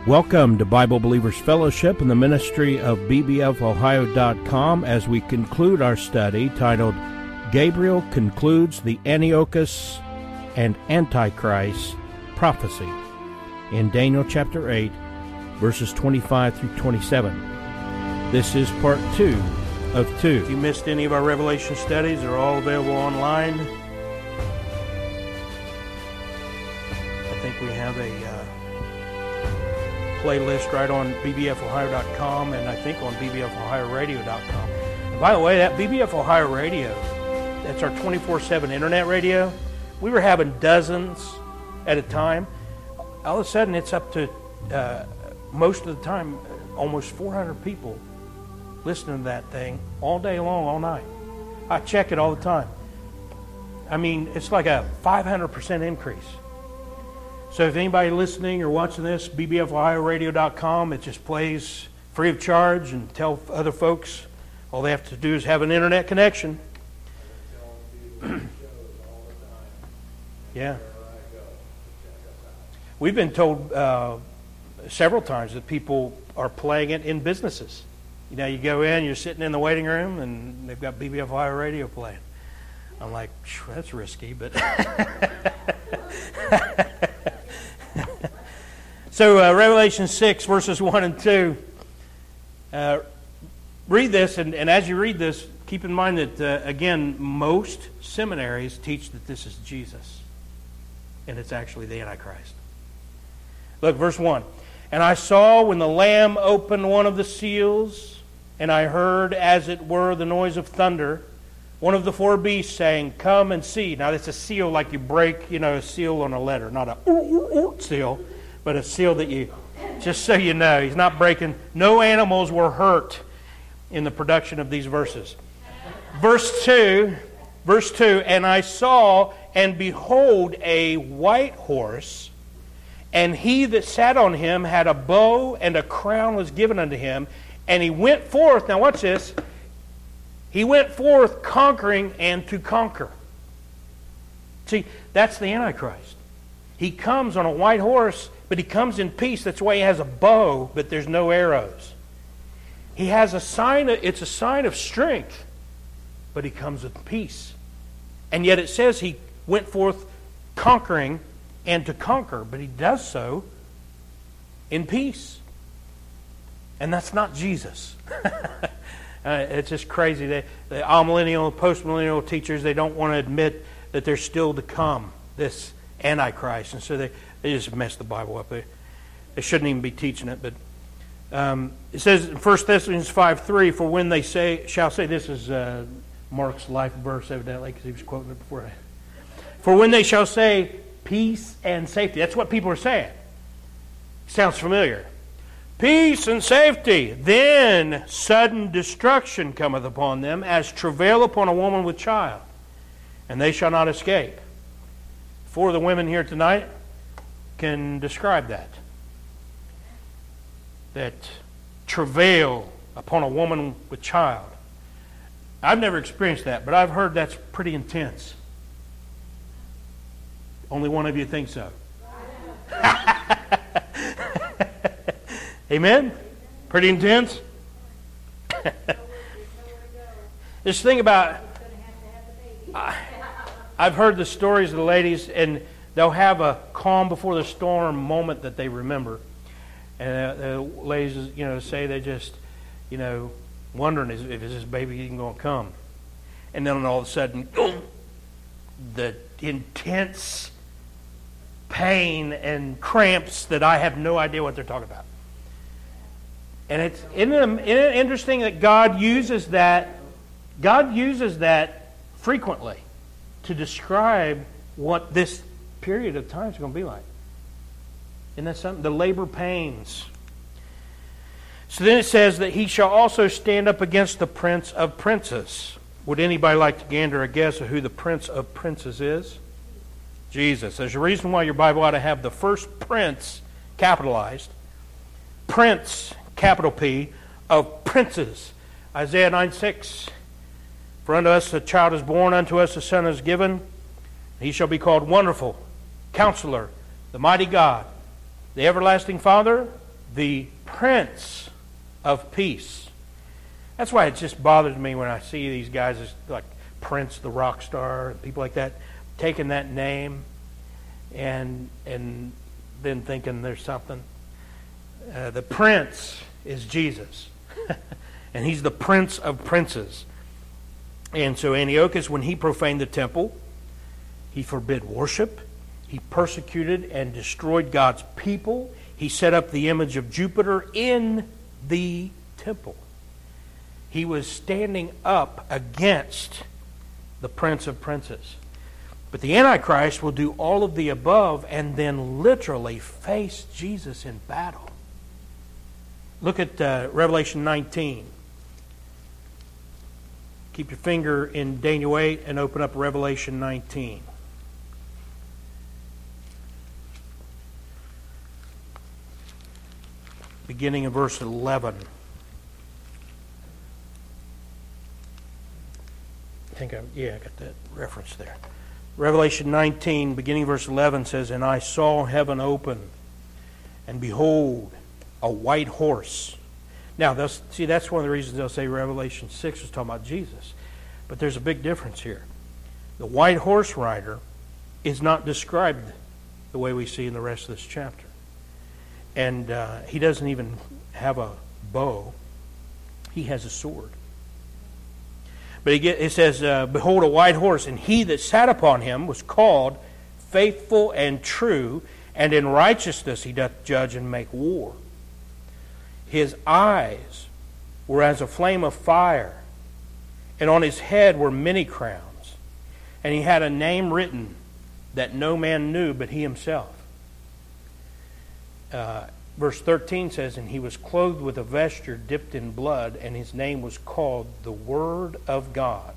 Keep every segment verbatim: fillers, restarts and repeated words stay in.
Welcome to Bible Believers Fellowship and the ministry of B B F Ohio dot com as we conclude our study titled Gabriel Concludes the Antiochus and Antichrist Prophecy in Daniel chapter eight, verses twenty-five through twenty-seven. This is part two of two. If you missed any of our Revelation studies, they're all available online. I think we have a uh, playlist right on B B F Ohio dot com and I think on B B F Ohio Radio dot com. And by the way, that B B F Ohio Radio, that's our twenty-four seven internet radio. We were having dozens at a time. All of a sudden, it's up to, uh, most of the time, almost four hundred people listening to that thing all day long, all night. I check it all the time. I mean, it's like a five hundred percent increase. So if anybody listening or watching this, B B F Ohio Radio dot com, it just plays free of charge, and tell other folks all they have to do is have an internet connection. Yeah. We've been told uh, several times that people are playing it in businesses. You know, you go in, you're sitting in the waiting room, and they've got B B F Ohio Radio playing. I'm like, that's risky, but... So uh, Revelation six, verses one and two. Uh, read this, and, and as you read this, keep in mind that, uh, again, most seminaries teach that this is Jesus, and it's actually the Antichrist. Look, verse one. And I saw when the Lamb opened one of the seals, and I heard, as it were, the noise of thunder, one of the four beasts saying, Come and see. Now, that's a seal like you break, you know, a seal on a letter, not a ooh, ooh, ooh seal, but a seal that you, just so you know, he's not breaking. No animals were hurt in the production of these verses. Verse two, verse two, and I saw, and behold, a white horse, and he that sat on him had a bow, and a crown was given unto him, and he went forth, now watch this, he went forth conquering and to conquer. See, that's the Antichrist. He comes on a white horse, but he comes in peace. That's why he has a bow, but there's no arrows. He has a sign, of, it's a sign of strength, but he comes with peace. And yet it says he went forth conquering and to conquer, but he does so in peace. And that's not Jesus. uh, it's just crazy. They, the amillennial, post-millennial teachers, they don't want to admit that there's still to come this Antichrist. And so they, they just mess the Bible up. They, they shouldn't even be teaching it. But um, it says in First Thessalonians five three, for when they say, shall say, this is uh, Mark's life verse evidently, because he was quoting it before. For when they shall say, peace and safety. That's what people are saying. Sounds familiar. Peace and safety. Then sudden destruction cometh upon them, as travail upon a woman with child, and they shall not escape. Four of the women here tonight can describe that. That travail upon a woman with child. I've never experienced that, but I've heard that's pretty intense. Only one of you thinks so. Amen? Pretty intense? This thing about... I, I've heard the stories of the ladies, and they'll have a calm before the storm moment that they remember. And uh, the ladies, you know, say they just, you know, wondering if is this baby even going to come. And then all of a sudden, boom, the intense pain and cramps that I have no idea what they're talking about. And it's isn't it, isn't it interesting that God uses that? God uses that frequently to describe what this period of time is going to be like. Isn't that something? The labor pains. So then it says that he shall also stand up against the prince of princes. Would anybody like to gander a guess of who the prince of princes is? Jesus. There's a reason why your Bible ought to have the first prince capitalized. Prince, capital P, of princes. Isaiah nine six. For unto us a child is born, unto us a son is given. He shall be called Wonderful, Counselor, the Mighty God, the Everlasting Father, the Prince of Peace. That's why it just bothers me when I see these guys like Prince the rock star and people like that taking that name and and then thinking there's something. Uh, the Prince is Jesus. And he's the Prince of Princes. And so Antiochus, when he profaned the temple, he forbid worship. He persecuted and destroyed God's people. He set up the image of Jupiter in the temple. He was standing up against the Prince of Princes. But the Antichrist will do all of the above and then literally face Jesus in battle. Look at uh, Revelation nineteen. Keep your finger in Daniel eight and open up Revelation nineteen. Beginning in verse eleven. I think I, yeah, I got that reference there. Revelation nineteen, beginning verse eleven says, "And I saw heaven open, and behold, a white horse." Now, that's, see, that's one of the reasons they'll say Revelation six was talking about Jesus. But there's a big difference here. The white horse rider is not described the way we see in the rest of this chapter. And uh, he doesn't even have a bow. He has a sword. But he get, it says, uh, "Behold, a white horse, and he that sat upon him was called Faithful and True, and in righteousness he doth judge and make war. His eyes were as a flame of fire, and on his head were many crowns. And he had a name written that no man knew but he himself." Uh, verse thirteen says, "And he was clothed with a vesture dipped in blood, and his name was called the Word of God."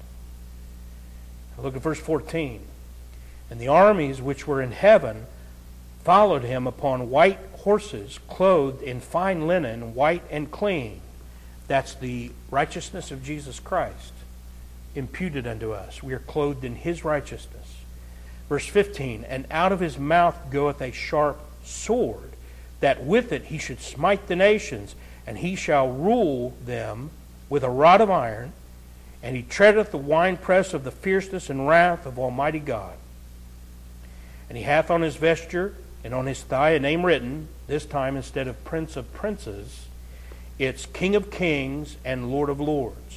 Now look at verse fourteen. "And the armies which were in heaven followed him upon white horses, clothed in fine linen, white and clean." That's the righteousness of Jesus Christ imputed unto us. We are clothed in his righteousness. Verse fifteen, "And out of his mouth goeth a sharp sword, that with it he should smite the nations, and he shall rule them with a rod of iron, and he treadeth the winepress of the fierceness and wrath of Almighty God. And he hath on his vesture and on his thigh a name written," this time instead of Prince of Princes, it's King of Kings and Lord of Lords.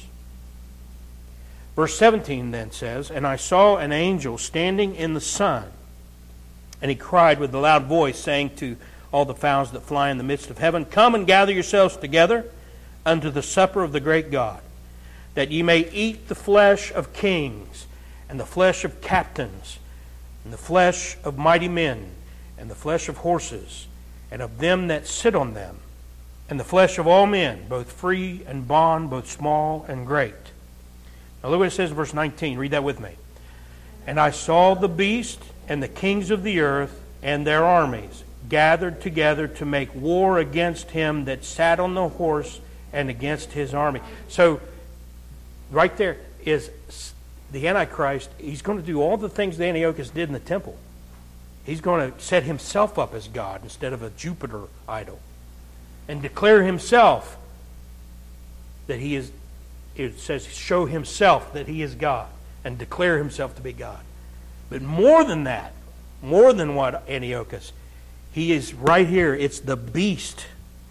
Verse seventeen then says, "And I saw an angel standing in the sun, and he cried with a loud voice, saying to all the fowls that fly in the midst of heaven, Come and gather yourselves together unto the supper of the great God, that ye may eat the flesh of kings, and the flesh of captains, and the flesh of mighty men, and the flesh of horses, and of them that sit on them, and the flesh of all men, both free and bond, both small and great." Now look what it says in verse nineteen. Read that with me. "And I saw the beast and the kings of the earth and their armies gathered together to make war against him that sat on the horse and against his army." So right there is the Antichrist. He's going to do all the things the Antiochus did in the temple. He's going to set himself up as God instead of a Jupiter idol, and declare himself that he is, it says, show himself that he is God, and declare himself to be God. But more than that, more than what Antiochus, he is right here. It's the beast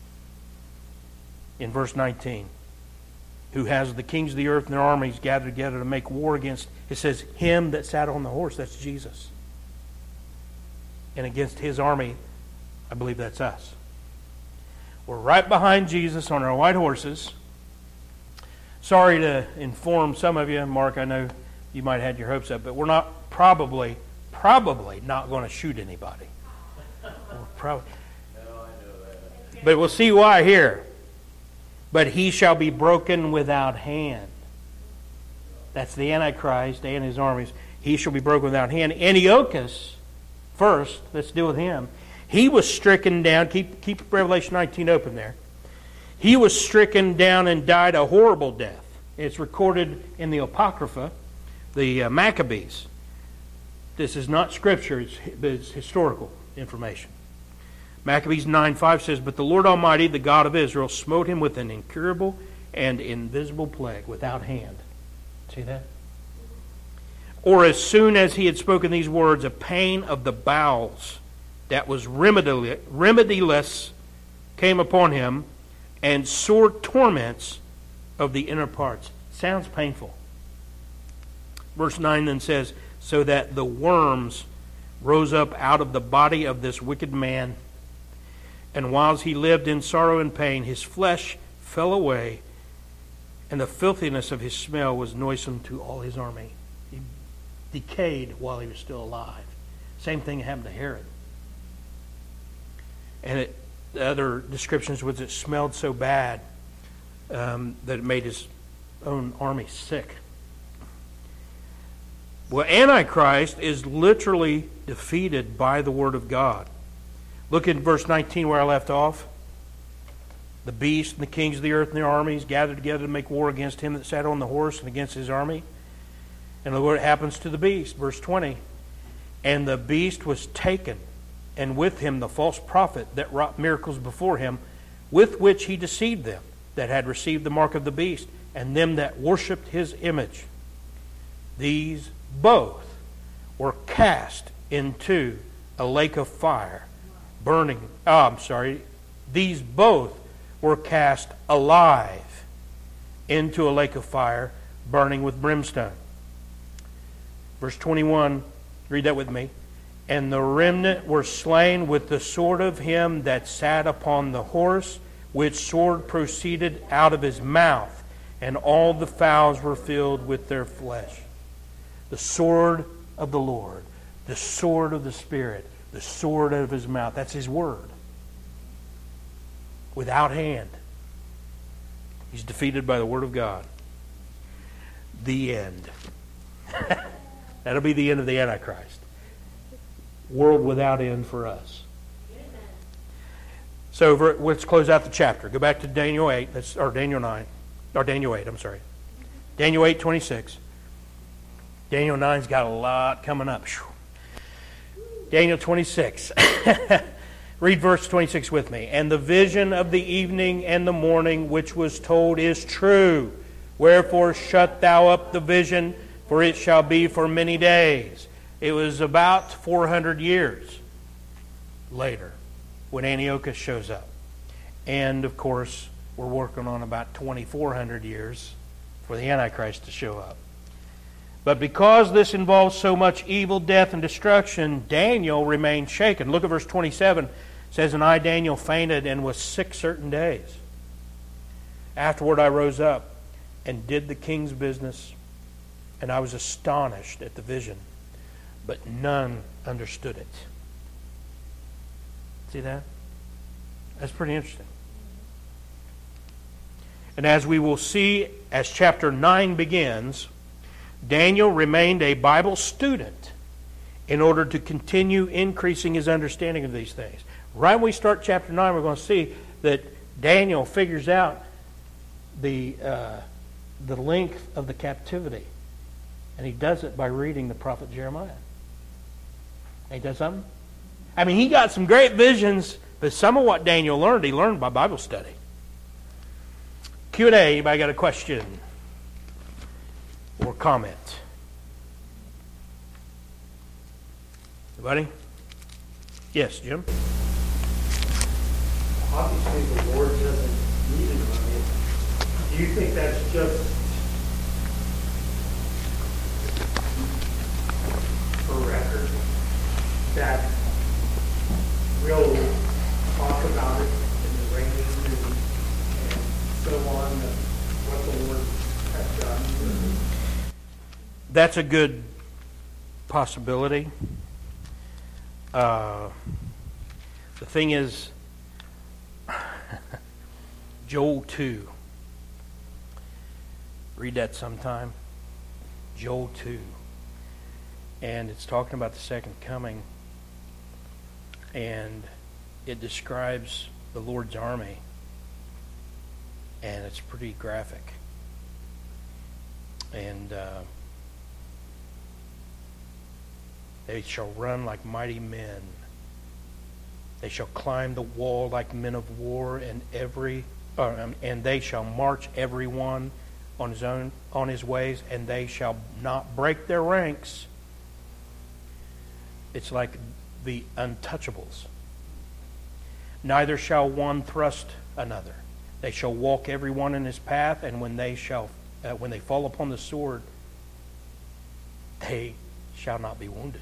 in verse nineteen, who has the kings of the earth and their armies gathered together to make war against, it says, him that sat on the horse. That's Jesus. And against his army, I believe that's us. We're right behind Jesus on our white horses. Sorry to inform some of you, Mark, I know you might have had your hopes up, but we're not probably, probably not going to shoot anybody. We're probably, but we'll see why here. "But he shall be broken without hand." That's the Antichrist and his armies. He shall be broken without hand. Antiochus, first, let's deal with him. He was stricken down. Keep, keep Revelation nineteen open there. He was stricken down and died a horrible death. It's recorded in the Apocrypha, the uh, Maccabees. This is not scripture, it's, it's historical information. Maccabees nine five says, "But the Lord Almighty, the God of Israel, smote him with an incurable and invisible plague without hand." See that? "Or as soon as he had spoken these words, a pain of the bowels that was remediless came upon him, and sore torments of the inner parts." Sounds painful. Verse nine then says, "So that the worms rose up out of the body of this wicked man, and whilst he lived in sorrow and pain, his flesh fell away, and the filthiness of his smell was noisome to all his army." He decayed while he was still alive. Same thing happened to Herod. And it, the other descriptions was it smelled so bad um, that it made his own army sick. Well, Antichrist is literally defeated by the Word of God. Look at verse nineteen where I left off. "The beast and the kings of the earth and their armies gathered together to make war against him that sat on the horse and against his army. And look what happens to the beast." Verse twenty. "And the beast was taken, and with him the false prophet that wrought miracles before him, with which he deceived them that had received the mark of the beast, and them that worshipped his image. These both were cast into a lake of fire, burning." Oh, I'm sorry. "These both were cast alive into a lake of fire, burning with brimstone." Verse twenty-one, read that with me. "And the remnant were slain with the sword of him that sat upon the horse, which sword proceeded out of his mouth, and all the fowls were filled with their flesh." The sword of the Lord, the sword of the Spirit, the sword of his mouth. That's his word. Without hand. He's defeated by the word of God. The end. That'll be the end of the Antichrist. World without end for us. So let's close out the chapter. Go back to Daniel eight, that's, or Daniel nine, or Daniel eight, I'm sorry. Daniel eight twenty-six. Daniel nine's got a lot coming up. Daniel twenty-six. Read verse twenty-six with me. "And the vision of the evening and the morning which was told is true. Wherefore shut thou up the vision, for it shall be for many days." It was about four hundred years later when Antiochus shows up. And, of course, we're working on about twenty-four hundred years for the Antichrist to show up. But because this involves so much evil, death, and destruction, Daniel remained shaken. Look at verse twenty-seven. It says, "And I, Daniel, fainted and was sick certain days. Afterward I rose up and did the king's business, and I was astonished at the vision, but none understood it." See that? That's pretty interesting. And as we will see as chapter nine begins, Daniel remained a Bible student in order to continue increasing his understanding of these things. Right when we start chapter nine, we're going to see that Daniel figures out the uh, the length of the captivity. And he does it by reading the prophet Jeremiah. And he does something? I mean, he got some great visions, but some of what Daniel learned, he learned by Bible study. Q and A, anybody got a question or comment? Anybody? Yes, Jim? Obviously, the Lord doesn't need an army. Do you think that's just for record that we'll talk about it in the reigning and, and so on, of what the Lord has done? That's a good possibility. Uh, the thing is, Joel two. Read that sometime. Joel two. And it's talking about the second coming. And it describes the Lord's army. And it's pretty graphic. And uh, they shall run like mighty men They shall climb the wall like men of war, and every uh, um, and they shall march every one on his own on his ways, and they shall not break their ranks. It's like the untouchables. Neither shall one thrust another. They shall walk every one in his path, and when they shall uh, when they fall upon the sword, they shall not be wounded.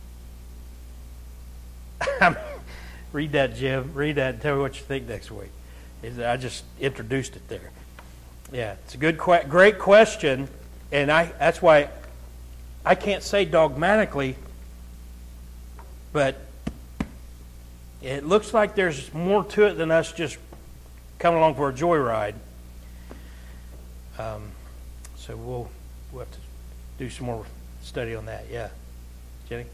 Read that, Jim. Read that and tell me what you think next week. I just introduced it there. Yeah, it's a good, great question, and I that's why I can't say dogmatically, but it looks like there's more to it than us just coming along for a joyride. Um, so we'll we'll have to do some more study on that. Yeah, Jenny.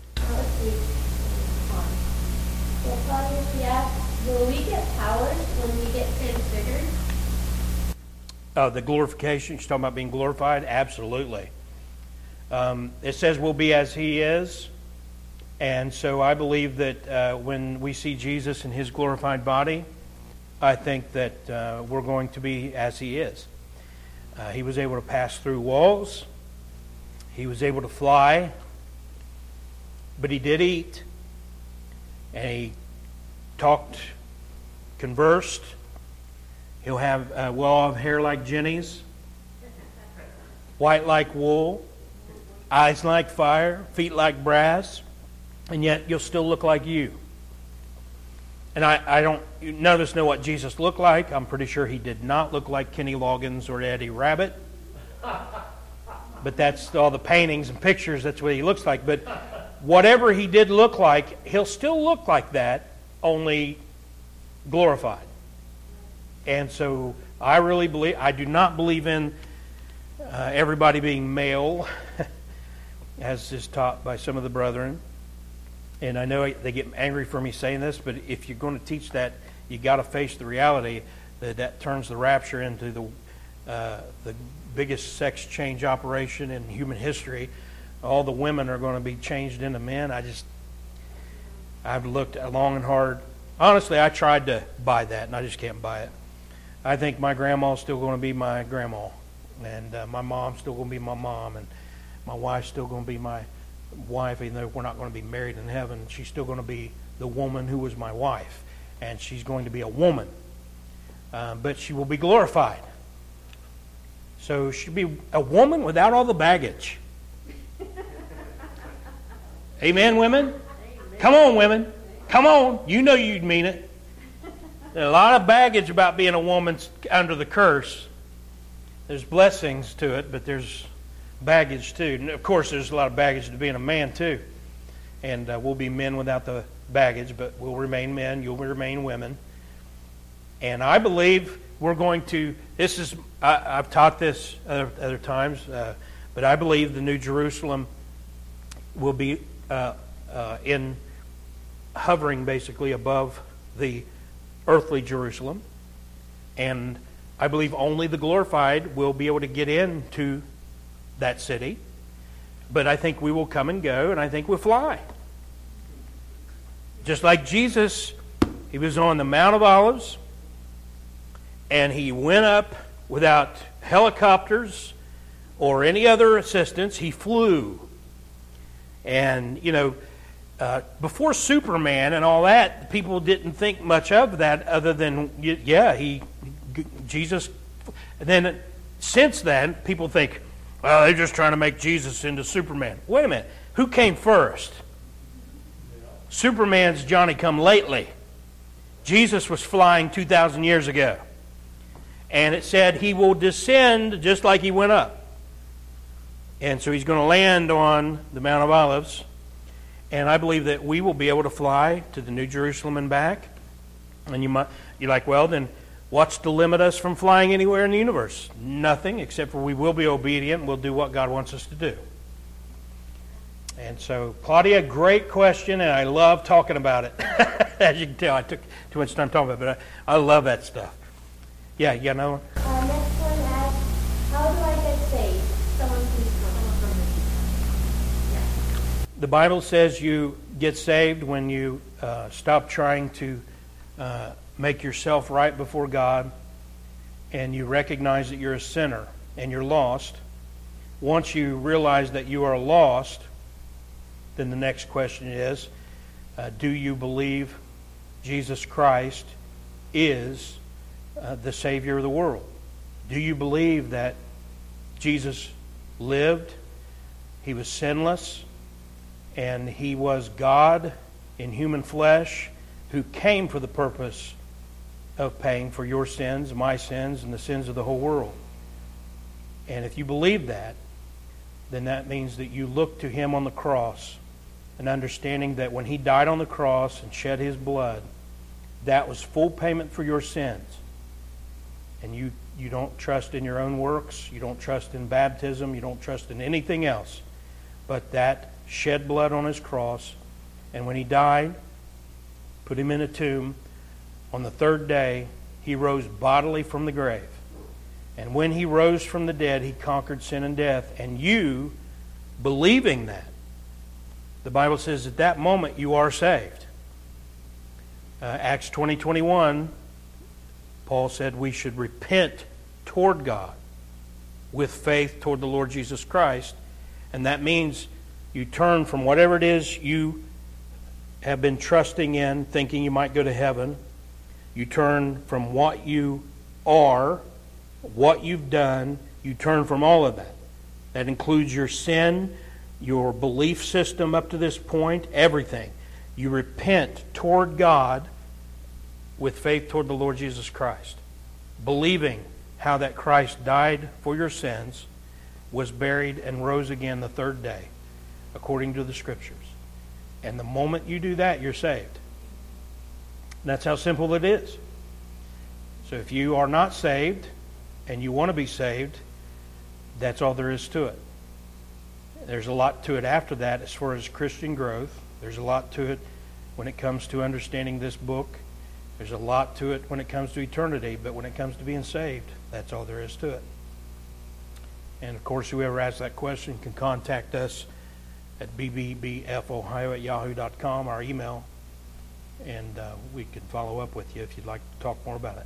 Well, Father, yeah, will we get powers when we get transfigured? Oh, the glorification. You're talking about being glorified? Absolutely. Um, it says we'll be as He is. And so I believe that uh, when we see Jesus in His glorified body, I think that uh, we're going to be as He is. Uh, he was able to pass through walls. He was able to fly. But He did eat. And He talked, conversed. He'll have, uh, we'll have hair like Jenny's, white like wool, eyes like fire, feet like brass, and yet you'll still look like you. And I, I don't, none of us know what Jesus looked like. I'm pretty sure He did not look like Kenny Loggins or Eddie Rabbit. But that's all the paintings and pictures, that's what He looks like. But whatever He did look like, He'll still look like that, only glorified. And so I really believe, I do not believe in uh, everybody being male, as is taught by some of the brethren. And I know they get angry for me saying this, but if you're going to teach that, you got to face the reality that that turns the rapture into the uh, the biggest sex change operation in human history. All the women are going to be changed into men. I just, I've looked long and hard. Honestly, I tried to buy that, and I just can't buy it. I think my grandma's still going to be my grandma, and uh, my mom's still going to be my mom, and my wife's still going to be my wife, even though we're not going to be married in heaven. She's still going to be the woman who was my wife, and she's going to be a woman, um, but she will be glorified. So she'll be a woman without all the baggage. Amen, women? Amen. Come on, women. Come on. You know you'd mean it. There's a lot of baggage about being a woman under the curse. There's blessings to it, but there's baggage too. And of course, there's a lot of baggage to being a man too. And uh, we'll be men without the baggage, but we'll remain men. You'll remain women. And I believe we're going to, this is, I, I've taught this other, other times, uh, but I believe the New Jerusalem will be uh, uh, in hovering basically above the earthly Jerusalem. And I believe only the glorified will be able to get into that city. But I think we will come and go, and I think we'll fly. Just like Jesus, He was on the Mount of Olives, and He went up without helicopters or any other assistance. He flew. And, you know, uh, before Superman and all that, people didn't think much of that other than, yeah, he, Jesus. And then since then, people think, well, they're just trying to make Jesus into Superman. Wait a minute. Who came first? Superman's Johnny come lately. Jesus was flying two thousand years ago. And it said He will descend just like He went up. And so He's going to land on the Mount of Olives. And I believe that we will be able to fly to the New Jerusalem and back. And you might, you're like, well, then what's to limit us from flying anywhere in the universe? Nothing, except for we will be obedient and we'll do what God wants us to do. And so, Claudia, great question, and I love talking about it. As you can tell, I took too much time talking about it, but I, I love that stuff. Yeah, you know? Uh, next one asks, how do I get saved? Someone please come from me. The Bible says you get saved, when you uh, stop trying to uh, make yourself right before God, and you recognize that you're a sinner and you're lost. Once you realize that you are lost, then the next question is, uh, do you believe Jesus Christ is uh, the Savior of the world? Do you believe that Jesus lived, He was sinless, and He was God in human flesh who came for the purpose of paying for your sins, my sins, and the sins of the whole world? And if you believe that, then that means that you look to Him on the cross and understanding that when He died on the cross and shed His blood, that was full payment for your sins. And you, you don't trust in your own works, you don't trust in baptism, you don't trust in anything else but that shed blood on His cross. And when He died, put Him in a tomb, on the third day, He rose bodily from the grave. And when He rose from the dead, He conquered sin and death. And you, believing that, the Bible says at that moment you are saved. Uh, Acts twenty twenty-one, Paul said we should repent toward God with faith toward the Lord Jesus Christ. And that means you turn from whatever it is you have been trusting in, thinking you might go to heaven. You turn from what you are, what you've done. You turn from all of that. That includes your sin, your belief system up to this point, everything. You repent toward God with faith toward the Lord Jesus Christ, believing how that Christ died for your sins, was buried, and rose again the third day, according to the Scriptures. And the moment you do that, you're saved. And that's how simple it is. So if you are not saved and you want to be saved, that's all there is to it. There's a lot to it after that as far as Christian growth. There's a lot to it when it comes to understanding this book. There's a lot to it when it comes to eternity. But when it comes to being saved, that's all there is to it. And of course, whoever asks that question can contact us at b b b f ohio at yahoo dot com, our email, and uh, we can follow up with you if you'd like to talk more about it.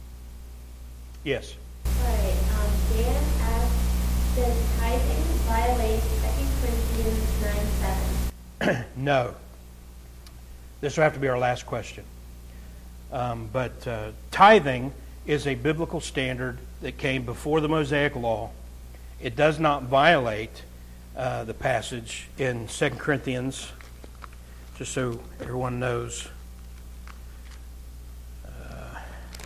Yes? All right. Um, Dan asked, does tithing violate Second Corinthians nine seven? No. This will have to be our last question. Um, but uh, tithing is a biblical standard that came before the Mosaic Law. It does not violate uh, the passage in Second Corinthians, just so everyone knows. Uh,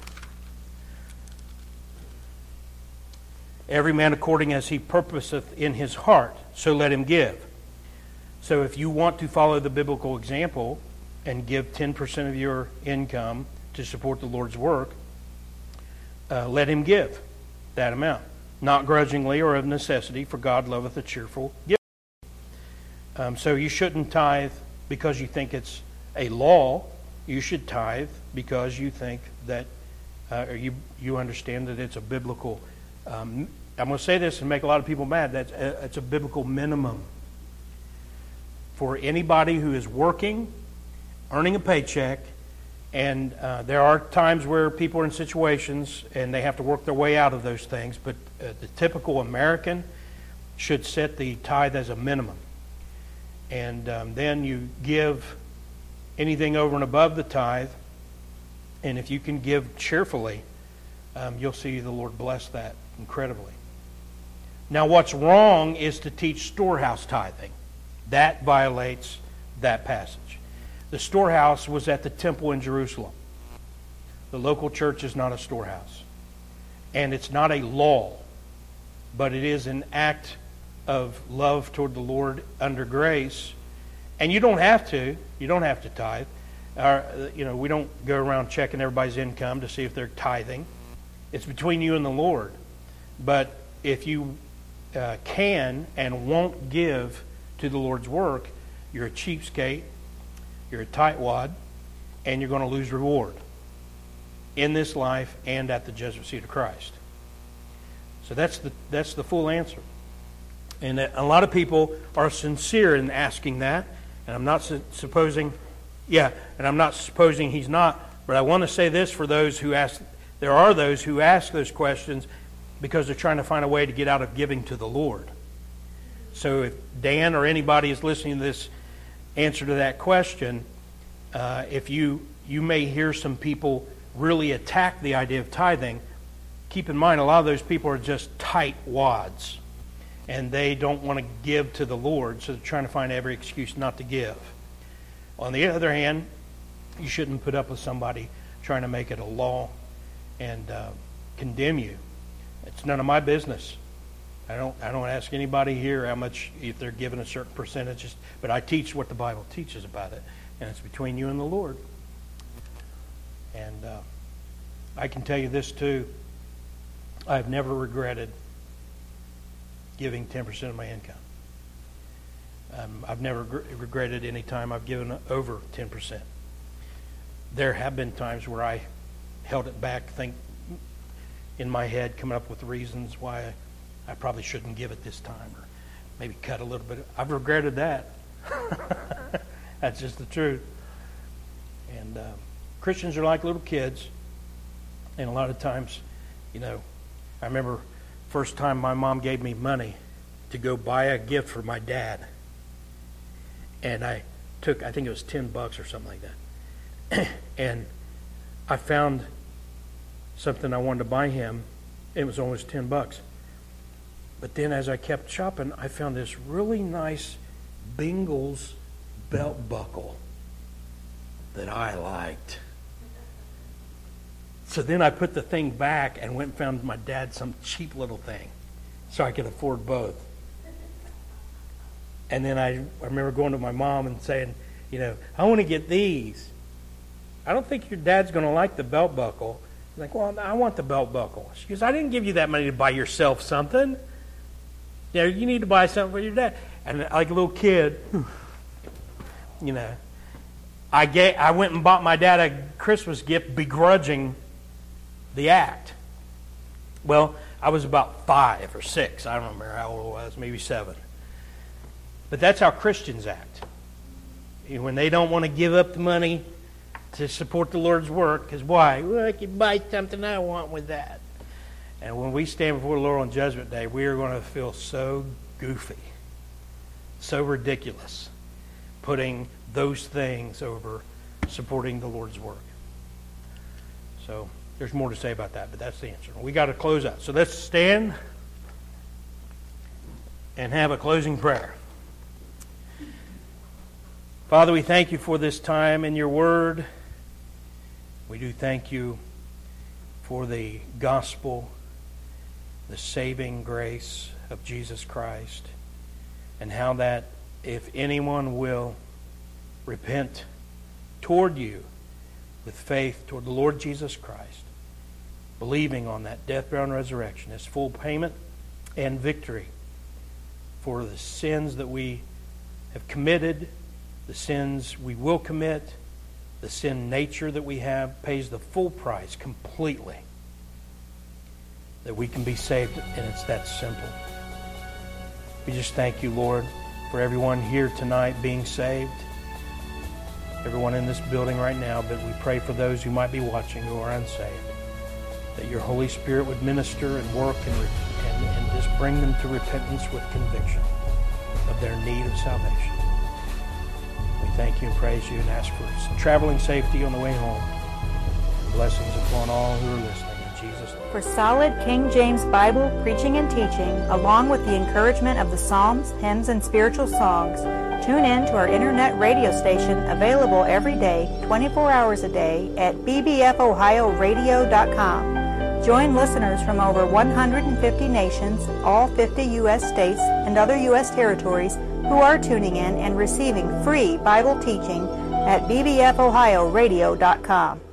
Every man according as he purposeth in his heart, so let him give. So if you want to follow the biblical example and give ten percent of your income to support the Lord's work, uh, let him give that amount. Not grudgingly or of necessity, for God loveth a cheerful giver. Um, so you shouldn't tithe because you think it's a law. You should tithe because you think that, uh, or you you understand that it's a biblical. Um, I'm going to say this and make a lot of people mad. That's a, it's a biblical minimum for anybody who is working, earning a paycheck. And uh, there are times where people are in situations and they have to work their way out of those things. But uh, the typical American should set the tithe as a minimum. And um, then you give anything over and above the tithe. And if you can give cheerfully, um, you'll see the Lord bless that incredibly. Now, what's wrong is to teach storehouse tithing. That violates that passage. The storehouse was at the temple in Jerusalem. The local church is not a storehouse. And it's not a law, but it is an act of love toward the Lord under grace. And you don't have to. You don't have to tithe. Our, you know, we don't go around checking everybody's income to see if they're tithing. It's between you and the Lord. But if you uh, can and won't give to the Lord's work, you're a cheapskate. You're a tightwad, and you're going to lose reward in this life and at the judgment seat of Christ. So that's the that's the full answer. And a lot of people are sincere in asking that, And I'm not su- supposing, yeah, and I'm not supposing he's not, but I want to say this for those who ask, there are those who ask those questions because they're trying to find a way to get out of giving to the Lord. So if Dan or anybody is listening to this answer to that question, uh, if you you may hear some people really attack the idea of tithing, keep in mind a lot of those people are just tight wads, and they don't want to give to the Lord, so they're trying to find every excuse not to give. On the other hand, you shouldn't put up with somebody trying to make it a law and uh, condemn you. It's none of my business. I don't I don't ask anybody here how much, if they're given a certain percentage, but I teach what the Bible teaches about it, and it's between you and the Lord. And uh, I can tell you this too, I've never regretted giving ten percent of my income. Um, I've never gr- regretted any time I've given over ten percent. There have been times where I held it back, think in my head, coming up with reasons why I, I probably shouldn't give it this time, or maybe cut a little bit. I've regretted that. That's just the truth. And uh, Christians are like little kids, and a lot of times, you know, I remember first time my mom gave me money to go buy a gift for my dad, and I took, I think it was ten bucks or something like that, and I found something I wanted to buy him. It was almost ten bucks. But then as I kept shopping, I found this really nice Bengals belt buckle that I liked. So then I put the thing back and went and found my dad some cheap little thing so I could afford both. And then I, I remember going to my mom and saying, you know, I want to get these. I don't think your dad's going to like the belt buckle. I'm like, well, I want the belt buckle. She goes, I didn't give you that money to buy yourself something. You know, you need to buy something for your dad. And like a little kid, you know, I get, I went and bought my dad a Christmas gift begrudging the act. Well, I was about five or six. I don't remember how old I was, maybe seven. But that's how Christians act. When they don't want to give up the money to support the Lord's work, because why? Well, I can buy something I want with that. And when we stand before the Lord on Judgment Day, we are going to feel so goofy, so ridiculous, putting those things over supporting the Lord's work. So there's more to say about that, but that's the answer. We got to close out. So let's stand and have a closing prayer. Father, we thank you for this time in your word. We do thank you for the gospel, the saving grace of Jesus Christ, and how that if anyone will repent toward you with faith toward the Lord Jesus Christ, believing on that death, burial, and resurrection as full payment and victory for the sins that we have committed, the sins we will commit, the sin nature that we have, pays the full price completely, that we can be saved, and it's that simple. We just thank you, Lord, for everyone here tonight being saved, everyone in this building right now, but we pray for those who might be watching who are unsaved, that your Holy Spirit would minister and work and, and, and just bring them to repentance with conviction of their need of salvation. We thank you and praise you and ask for some traveling safety on the way home. Blessings upon all who are listening in Jesus' name. For solid King James Bible preaching and teaching, along with the encouragement of the Psalms, hymns, and spiritual songs, tune in to our internet radio station available every day, twenty-four hours a day at b b f ohio radio dot com. Join listeners from over one hundred fifty nations, all fifty U S states, and other U S territories who are tuning in and receiving free Bible teaching at b b f ohio radio dot com.